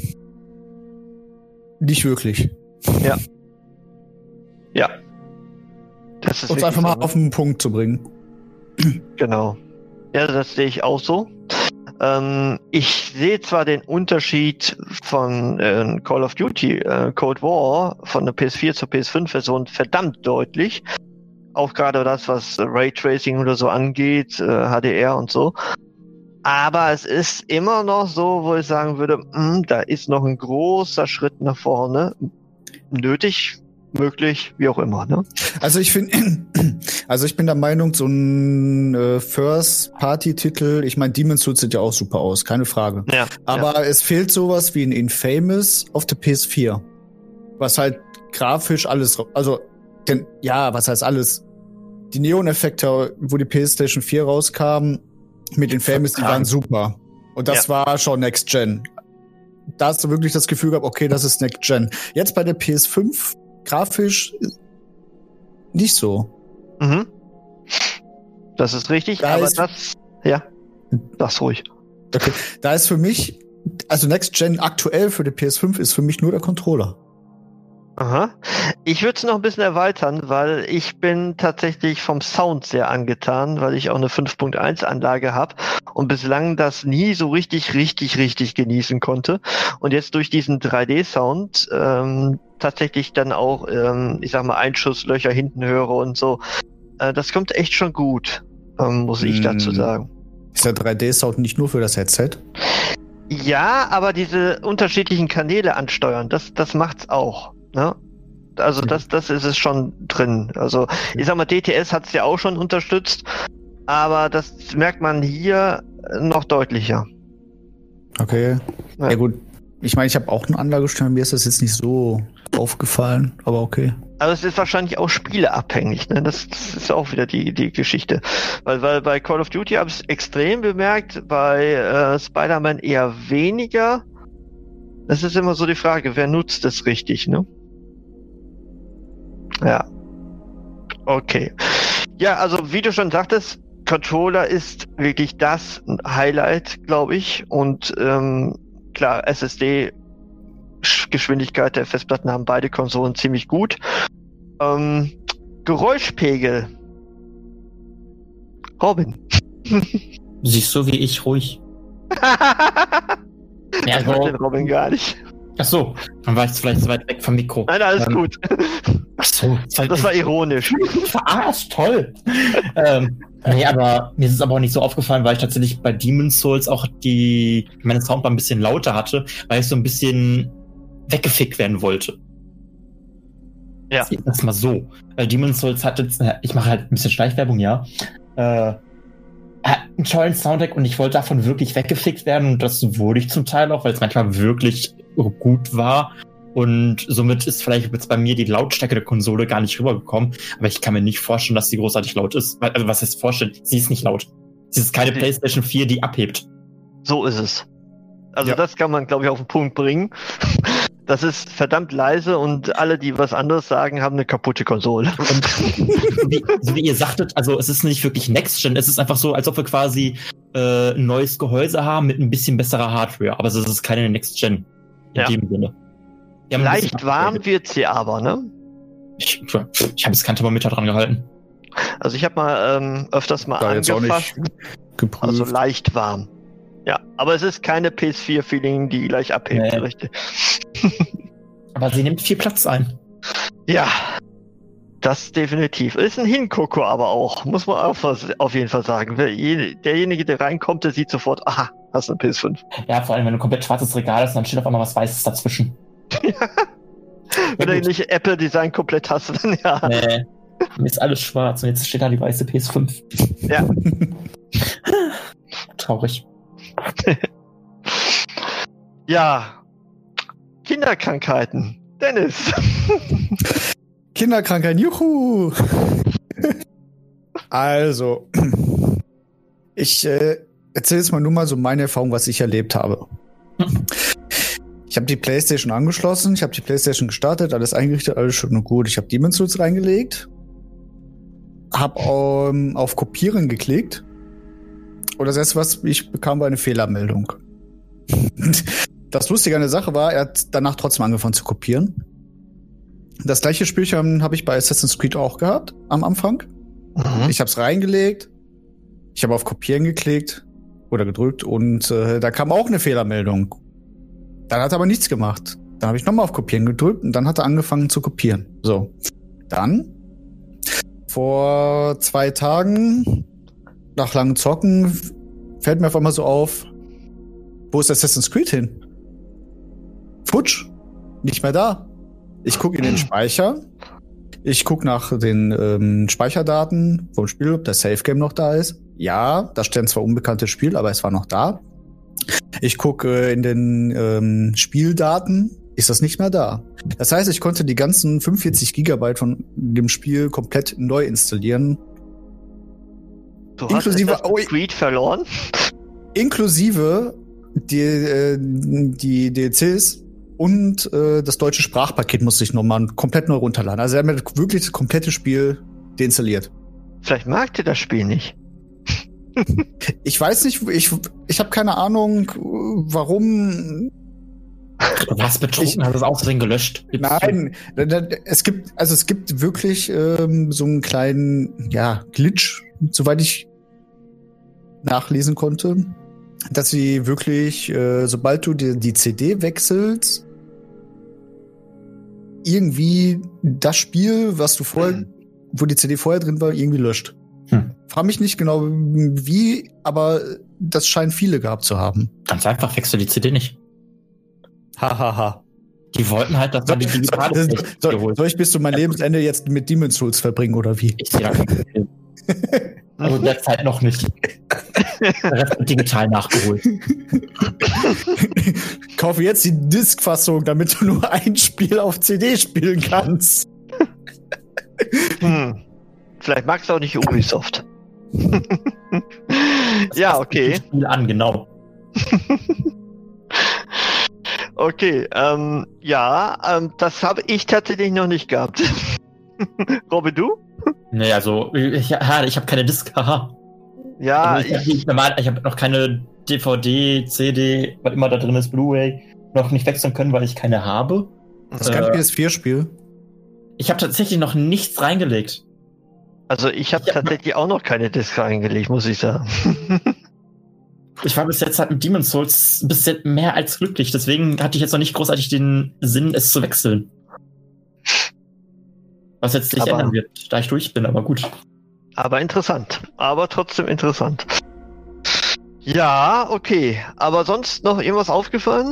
nicht wirklich. Ja. Ja. Das ist uns einfach mal auf den Punkt zu bringen. Genau. Ja, das sehe ich auch so. Ich sehe zwar den Unterschied von Call of Duty Cold War von der PS4 zur PS5-Version verdammt deutlich. Auch gerade das, was Raytracing oder so angeht, HDR und so. Aber es ist immer noch so, wo ich sagen würde, da ist noch ein großer Schritt nach vorne. Nötig, möglich, wie auch immer, ne? Also ich bin der Meinung, so ein First-Party-Titel, ich meine, Demon's Souls sieht ja auch super aus, keine Frage. Ja, aber es fehlt sowas wie ein Infamous auf der PS4. Was halt grafisch alles, also, was heißt alles? Die Neon-Effekte, wo die PlayStation 4 rauskam, mit Infamous, die waren super. Und das war schon Next Gen. Da hast du wirklich das Gefühl gehabt, okay, das ist Next Gen. Jetzt bei der PS5 grafisch nicht so. Mhm. Das ist richtig, das ruhig. Okay, da ist für mich, also Next Gen aktuell für die PS5 ist für mich nur der Controller. Aha. Ich würde es noch ein bisschen erweitern, weil ich bin tatsächlich vom Sound sehr angetan, weil ich auch eine 5.1 Anlage habe und bislang das nie so richtig genießen konnte. Und jetzt durch diesen 3D-Sound tatsächlich dann auch, ich sag mal, Einschusslöcher hinten höre und so. Das kommt echt schon gut, muss ich dazu sagen. Ist der 3D-Sound nicht nur für das Headset? Ja, aber diese unterschiedlichen Kanäle ansteuern, das macht's auch. Ne? Also das ist es schon drin. Also ich sag mal, DTS hat es ja auch schon unterstützt, aber das merkt man hier noch deutlicher. Okay. Ja gut. Ich meine, ich habe auch eine Anlage stehen, mir ist das jetzt nicht so aufgefallen, aber okay. Also es ist wahrscheinlich auch spieleabhängig, ne? Das ist auch wieder die Geschichte. Weil bei Call of Duty habe ich es extrem bemerkt, bei Spider-Man eher weniger. Das ist immer so die Frage, wer nutzt es richtig, ne? Ja. Okay. Ja, also wie du schon sagtest, Controller ist wirklich das Highlight, glaube ich. Und klar, SSD-Geschwindigkeit der Festplatten haben beide Konsolen ziemlich gut. Geräuschpegel. Robin. Siehst du wie ich ruhig. Ja, ich wollte den Robin gar nicht. Ach so, dann war ich vielleicht so weit weg vom Mikro. Nein, alles gut. Ach so, das war ironisch. Verarscht, toll. Nee, aber mir ist es aber auch nicht so aufgefallen, weil ich tatsächlich bei Demon's Souls auch meine Soundbar ein bisschen lauter hatte, weil ich so ein bisschen weggefickt werden wollte. Ja. Das mal so. Weil Demon's Souls hat jetzt, ich mache halt ein bisschen Schleichwerbung, ja. Hat einen tollen Soundtrack und ich wollte davon wirklich weggefickt werden und das wurde ich zum Teil auch, weil es manchmal wirklich gut war und somit ist vielleicht jetzt bei mir die Lautstärke der Konsole gar nicht rübergekommen, aber ich kann mir nicht vorstellen, dass sie großartig laut ist. Also was heißt vorstellen? Sie ist nicht laut. Sie ist keine PlayStation 4, die abhebt. So ist es. Also das kann man, glaube ich, auf den Punkt bringen. Das ist verdammt leise und alle, die was anderes sagen, haben eine kaputte Konsole. Und so wie ihr sagtet, also es ist nicht wirklich Next-Gen, es ist einfach so, als ob wir quasi ein neues Gehäuse haben mit ein bisschen besserer Hardware, aber es ist keine Next-Gen in dem Sinne. Leicht warm wird sie aber, ne? Ich habe jetzt kein Thermometer dran gehalten. Also ich habe mal öfters mal angefasst. Also leicht warm. Ja, aber es ist keine PS4-Feeling, die gleich abhebt, richtig. Aber sie nimmt viel Platz ein. Ja, das definitiv. Ist ein Hingucker aber auch, muss man auch auf jeden Fall sagen. Derjenige, der reinkommt, der sieht sofort, aha, hast eine PS5. Ja, vor allem, wenn du ein komplett schwarzes Regal hast, dann steht auf einmal was Weißes dazwischen. Wenn du nicht Apple-Design komplett hast, dann ja. Nee, mir ist alles schwarz und jetzt steht da die weiße PS5. Ja. Traurig. Ja. Kinderkrankheiten. Dennis. Kinderkrankheiten, juhu! Also, ich erzähle jetzt mal nur mal so meine Erfahrung, was ich erlebt habe. Ich habe die PlayStation angeschlossen, ich habe die PlayStation gestartet, alles eingerichtet, alles schön und gut. Ich habe Demon's Souls reingelegt, habe auf Kopieren geklickt und das erste, was ich bekam, war eine Fehlermeldung. Das Lustige an der Sache war, er hat danach trotzdem angefangen zu kopieren. Das gleiche Spielchen habe ich bei Assassin's Creed auch gehabt, am Anfang. Mhm. Ich habe es reingelegt, ich habe auf Kopieren geklickt oder gedrückt und da kam auch eine Fehlermeldung. Dann hat er aber nichts gemacht. Dann habe ich nochmal auf Kopieren gedrückt und dann hat er angefangen zu kopieren. So. Dann, vor 2 Tagen, nach langem Zocken, fällt mir auf einmal so auf, wo ist Assassin's Creed hin? Futsch. Nicht mehr da. Ich gucke in den Speicher. Ich gucke nach den Speicherdaten vom Spiel, ob das Save Game noch da ist. Ja, da stand zwar unbekanntes Spiel, aber es war noch da. Ich gucke in den Spieldaten, ist das nicht mehr da. Das heißt, ich konnte die ganzen 45 Gigabyte von dem Spiel komplett neu installieren. Du inklusive hast Creed verloren? Inklusive die DLCs und das deutsche Sprachpaket musste ich nochmal komplett neu runterladen. Also er hat mir wirklich das komplette Spiel deinstalliert. Vielleicht mag dir das Spiel nicht. Ich weiß nicht, ich habe keine Ahnung, warum. Du warst betrunken, hast es außerdem gelöscht. Nein, es gibt wirklich so einen kleinen, Glitch, soweit ich nachlesen konnte, dass sie wirklich, sobald du die CD wechselst, irgendwie das Spiel, was du vorher, wo die CD vorher drin war, irgendwie löscht. Frag mich nicht genau wie, aber das scheinen viele gehabt zu haben. Ganz einfach, wechsel die CD nicht. Hahaha. Die wollten halt, dass man die digitale soll ich bis zu meinem Lebensende jetzt mit Demon's Souls verbringen, oder wie? Ich sehe da kein Problem. Also derzeit noch nicht. Der Rest wird digital nachgeholt. Kaufe jetzt die Disc-Fassung, damit du nur ein Spiel auf CD spielen kannst. Vielleicht magst du auch nicht Ubisoft. Ja, okay. Spiel an, genau. Okay, das habe ich tatsächlich noch nicht gehabt. Robin, du? Nee, also, ich habe keine Disc, haha. Ja, also ich habe noch keine DVD, CD, was immer da drin ist, Blu-ray, noch nicht wechseln können, weil ich keine habe. Das ist kein PS4-Spiel. Ich habe tatsächlich noch nichts reingelegt. Also ich habe tatsächlich auch noch keine Disc reingelegt, muss ich sagen. Ich war bis jetzt halt mit Demon's Souls bis jetzt mehr als glücklich, deswegen hatte ich jetzt noch nicht großartig den Sinn, es zu wechseln. Was jetzt nicht ändern wird, da ich durch bin, aber gut. Aber interessant. Aber trotzdem interessant. Ja, okay. Aber sonst noch irgendwas aufgefallen?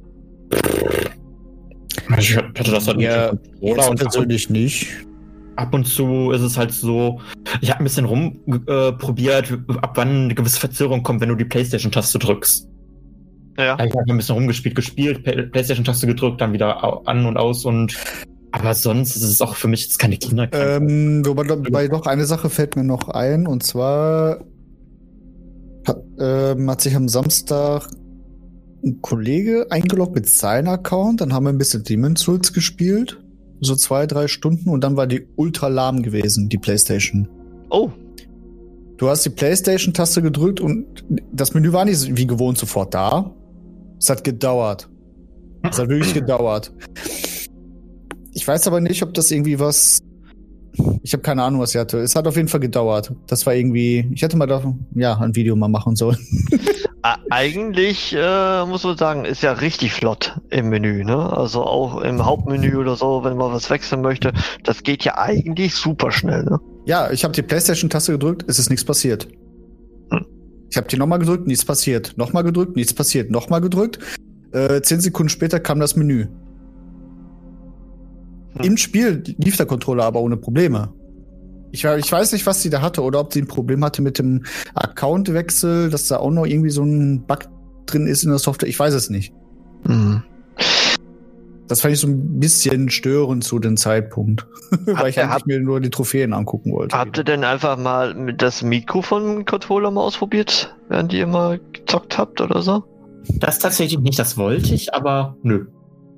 Ich hatte das halt nicht. Persönlich nicht. Ab und zu ist es halt so, ich habe ein bisschen rumprobiert, ab wann eine gewisse Verzögerung kommt, wenn du die PlayStation-Taste drückst. Ja. Ich habe ein bisschen gespielt, PlayStation-Taste gedrückt, dann wieder an und aus und aber sonst ist es auch für mich jetzt keine Kinderkrankheit. Wobei doch eine Sache fällt mir noch ein, und zwar hat sich am Samstag ein Kollege eingeloggt mit seinem Account, dann haben wir ein bisschen Demon's Souls gespielt, so 2-3 Stunden, und dann war die ultra lahm gewesen, die PlayStation. Oh. Du hast die PlayStation-Taste gedrückt und das Menü war nicht wie gewohnt sofort da. Es hat gedauert. Es hat wirklich gedauert. Ich weiß aber nicht, ob das irgendwie was... Ich habe keine Ahnung, was sie hatte. Es hat auf jeden Fall gedauert. Das war irgendwie... Ich hätte mal da ein Video mal machen sollen. Eigentlich, muss man sagen, ist ja richtig flott im Menü, ne? Also auch im Hauptmenü oder so, wenn man was wechseln möchte. Das geht ja eigentlich super schnell, ne? Ja, ich habe die PlayStation-Taste gedrückt, es ist nichts passiert. Ich habe die nochmal gedrückt, nichts passiert. Nochmal gedrückt, nichts passiert. Nochmal gedrückt. 10 Sekunden später kam das Menü. Im Spiel lief der Controller aber ohne Probleme. Ich weiß nicht, was sie da hatte oder ob sie ein Problem hatte mit dem Accountwechsel, dass da auch noch irgendwie so ein Bug drin ist in der Software. Ich weiß es nicht. Mhm. Das fand ich so ein bisschen störend zu dem Zeitpunkt, weil ich eigentlich mir nur die Trophäen angucken wollte. Habt ihr denn einfach mal das Mikro vom Controller mal ausprobiert, während ihr immer gezockt habt oder so? Das tatsächlich nicht, das wollte ich, aber nö.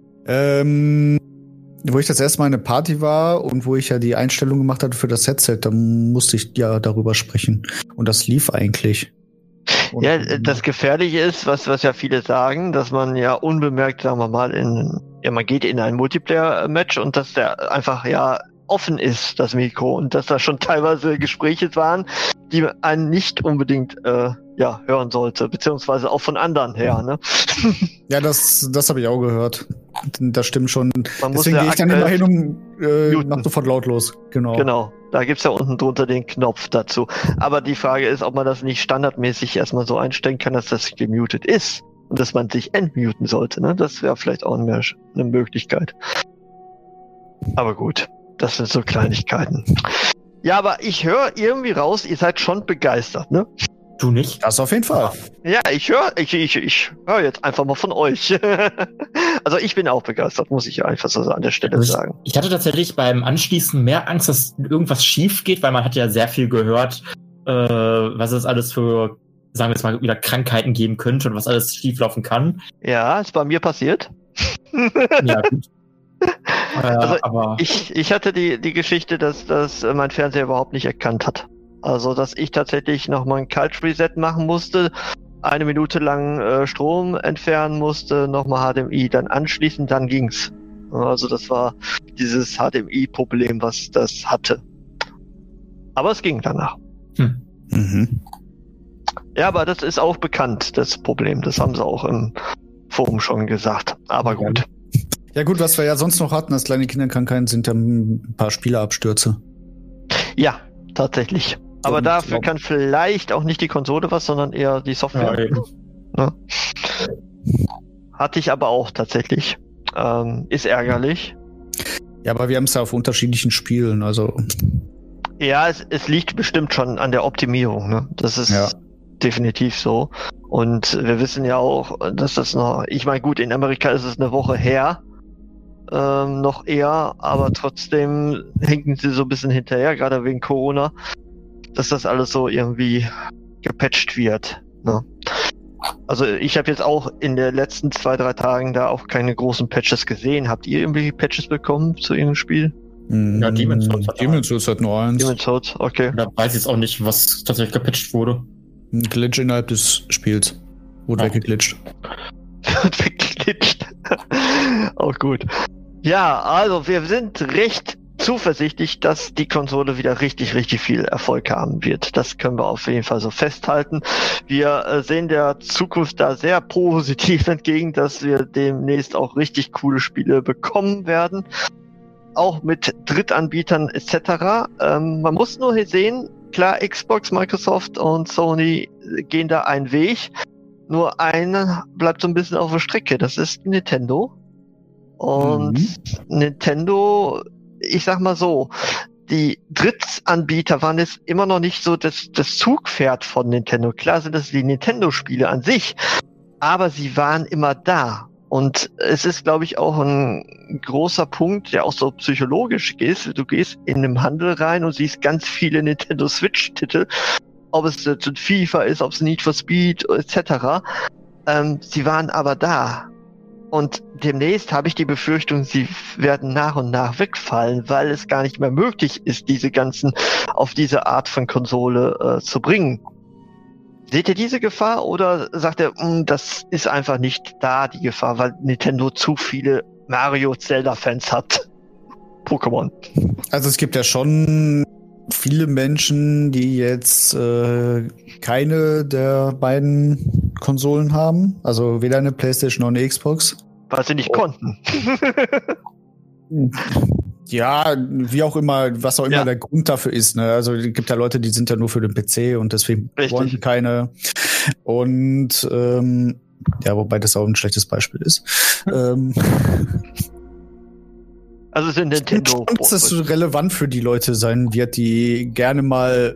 Wo ich das erste Mal in einer Party war und wo ich ja die Einstellung gemacht hatte für das Headset, da musste ich ja darüber sprechen. Und das lief eigentlich. Und ja, das Gefährliche ist, was ja viele sagen, dass man ja unbemerkt, sagen wir mal, man geht in ein Multiplayer-Match und dass der einfach ja offen ist, das Mikro, und dass da schon teilweise Gespräche waren, die einen nicht unbedingt hören sollte, beziehungsweise auch von anderen her, ne? Ja, das habe ich auch gehört. Das stimmt schon. Deswegen gehe ich dann immer hin und mach sofort lautlos. Genau. Da gibt's ja unten drunter den Knopf dazu. Aber die Frage ist, ob man das nicht standardmäßig erstmal so einstellen kann, dass das gemutet ist und dass man sich entmuten sollte, ne? Das wäre vielleicht auch eine Möglichkeit. Aber gut, das sind so Kleinigkeiten. Ja, aber ich höre irgendwie raus, ihr seid schon begeistert, ne? Du nicht? Das auf jeden Fall. Ja, ich höre jetzt einfach mal von euch. Also ich bin auch begeistert, muss ich einfach so an der Stelle sagen. Ich hatte tatsächlich beim Anschließen mehr Angst, dass irgendwas schief geht, weil man hat ja sehr viel gehört, was es alles für, sagen wir jetzt mal, wieder Krankheiten geben könnte und was alles schieflaufen kann. Ja, ist bei mir passiert. Ja, gut. Also aber ich hatte die Geschichte, dass mein Fernseher überhaupt nicht erkannt hat. Also, dass ich tatsächlich nochmal ein Kalt-Reset machen musste, 1 Minute lang Strom entfernen musste, nochmal HDMI dann anschließen, dann ging's. Also das war dieses HDMI-Problem, was das hatte. Aber es ging danach. Mhm. Ja, aber das ist auch bekannt, das Problem. Das haben sie auch im Forum schon gesagt. Aber gut. Ja gut, was wir ja sonst noch hatten als kleine Kinderkrankheiten, sind dann ein paar Spieleabstürze. Ja, tatsächlich. Aber dafür kann vielleicht auch nicht die Konsole was, sondern eher die Software. Ja. Hatte ich aber auch tatsächlich. Ist ärgerlich. Ja, aber wir haben es ja auf unterschiedlichen Spielen, also. Ja, es liegt bestimmt schon an der Optimierung, ne? Das ist definitiv so. Und wir wissen ja auch, dass das noch, ich meine, gut, in Amerika ist es eine Woche her, noch eher, aber trotzdem hinken sie so ein bisschen hinterher, gerade wegen Corona, dass das alles so irgendwie gepatcht wird, ne? Also ich habe jetzt auch in den letzten 2-3 Tagen da auch keine großen Patches gesehen. Habt ihr irgendwelche Patches bekommen zu irgendeinem Spiel? Ja, Demon's Souls hat nur eins. Demon's Souls, okay. Da weiß ich jetzt auch nicht, was tatsächlich gepatcht wurde. Ein Glitch innerhalb des Spiels. Wurde weggeglitscht. Weggeglitscht. Auch gut. Ja, also wir sind recht zuversichtlich, dass die Konsole wieder richtig, richtig viel Erfolg haben wird. Das können wir auf jeden Fall so festhalten. Wir sehen der Zukunft da sehr positiv entgegen, dass wir demnächst auch richtig coole Spiele bekommen werden. Auch mit Drittanbietern etc. Man muss nur hier sehen, klar, Xbox, Microsoft und Sony gehen da einen Weg. Nur einer bleibt so ein bisschen auf der Strecke. Das ist Nintendo. Und Nintendo, ich sag mal so, die Drittanbieter waren jetzt immer noch nicht so das Zugpferd von Nintendo. Klar sind das die Nintendo-Spiele an sich, aber sie waren immer da. Und es ist, glaube ich, auch ein großer Punkt, der auch so psychologisch ist. Du gehst in den Handel rein und siehst ganz viele Nintendo Switch-Titel, ob es jetzt FIFA ist, ob es Need for Speed etc. Sie waren aber da. Und demnächst habe ich die Befürchtung, sie werden nach und nach wegfallen, weil es gar nicht mehr möglich ist, diese ganzen auf diese Art von Konsole zu bringen. Seht ihr diese Gefahr oder sagt ihr, das ist einfach nicht da, die Gefahr, weil Nintendo zu viele Mario-Zelda-Fans hat? Pokémon. Also es gibt ja schon viele Menschen, die jetzt keine der beiden Konsolen haben. Also weder eine PlayStation noch eine Xbox. Weil sie nicht konnten. Ja, wie auch immer, was auch immer der Grund dafür ist. Ne? Also es gibt ja Leute, die sind ja nur für den PC und deswegen wollen sie keine. Und wobei das auch ein schlechtes Beispiel ist. Also sind Nintendo. Dass das relevant für die Leute sein wird, die gerne mal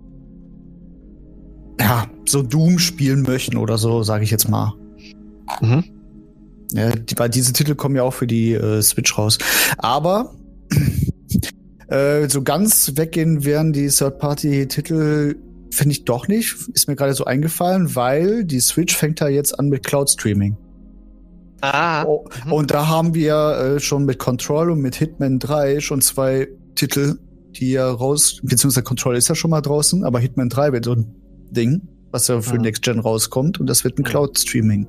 so Doom spielen möchten oder so, sage ich jetzt mal. Mhm. Ja, weil diese Titel kommen ja auch für die Switch raus. Aber so ganz weggehen werden die Third-Party-Titel, finde ich doch nicht. Ist mir gerade so eingefallen, weil die Switch fängt ja jetzt an mit Cloud-Streaming. Und da haben wir schon mit Control und mit Hitman 3 schon 2 Titel, die ja beziehungsweise Control ist ja schon mal draußen, aber Hitman 3 wird so ein Ding, was ja für Next Gen rauskommt und das wird ein Cloud-Streaming.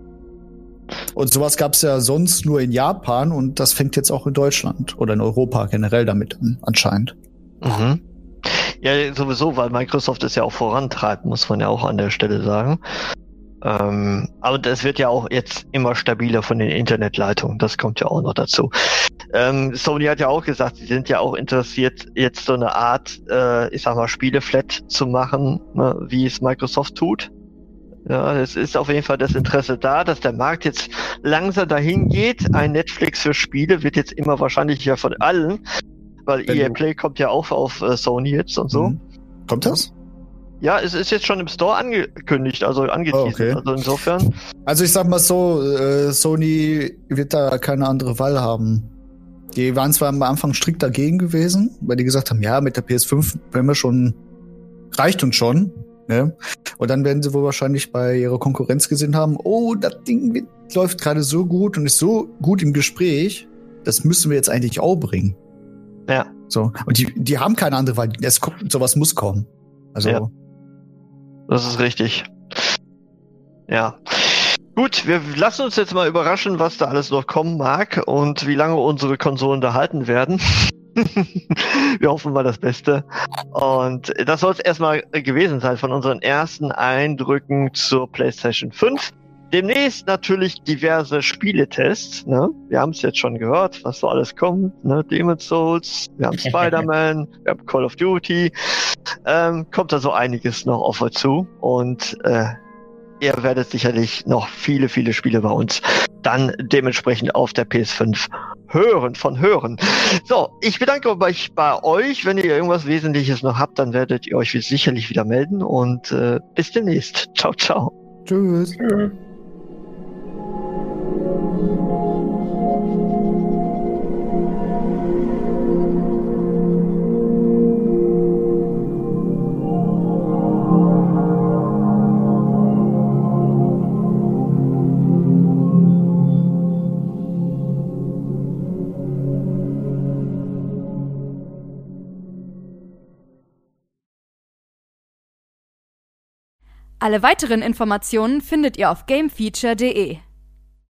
Und sowas gab es ja sonst nur in Japan und das fängt jetzt auch in Deutschland oder in Europa generell damit an, anscheinend. Mhm. Ja, sowieso, weil Microsoft es ja auch vorantreibt, muss man ja auch an der Stelle sagen. Aber das wird ja auch jetzt immer stabiler von den Internetleitungen, das kommt ja auch noch dazu. Sony hat ja auch gesagt, sie sind ja auch interessiert, jetzt so eine Art, ich sag mal, Spiele-Flat zu machen, ne, wie es Microsoft tut. Ja, es ist auf jeden Fall das Interesse da, dass der Markt jetzt langsam dahin geht. Ein Netflix für Spiele wird jetzt immer wahrscheinlicher von allen, weil EA Play kommt ja auch auf Sony jetzt und so. Kommt das? Ja, es ist jetzt schon im Store angekündigt, also angeteasert. Okay. Also insofern. Also ich sag mal so, Sony wird da keine andere Wahl haben. Die waren zwar am Anfang strikt dagegen gewesen, weil die gesagt haben, ja, mit der PS5 reicht uns schon. Ne? Und dann werden sie wohl wahrscheinlich bei ihrer Konkurrenz gesehen haben, oh, das Ding läuft gerade so gut und ist so gut im Gespräch, das müssen wir jetzt eigentlich auch bringen. Ja. So. Und die haben keine andere Wahl. Sowas muss kommen. Also. Ja. Das ist richtig. Ja. Gut, wir lassen uns jetzt mal überraschen, was da alles noch kommen mag und wie lange unsere Konsolen da halten werden. Wir hoffen mal das Beste. Und das soll es erstmal gewesen sein von unseren ersten Eindrücken zur PlayStation 5. Demnächst natürlich diverse Spieletests. Ne? Wir haben es jetzt schon gehört, was so alles kommt. Ne? Demon's Souls, wir haben Spider-Man, wir haben Call of Duty. Kommt da so einiges noch auf euch zu. Und ihr werdet sicherlich noch viele, viele Spiele bei uns dann dementsprechend auf der PS5 hören. So, ich bedanke mich bei euch. Wenn ihr irgendwas Wesentliches noch habt, dann werdet ihr euch sicherlich wieder melden. Und bis demnächst. Ciao, ciao. Tschüss. Alle weiteren Informationen findet ihr auf gamefeature.de.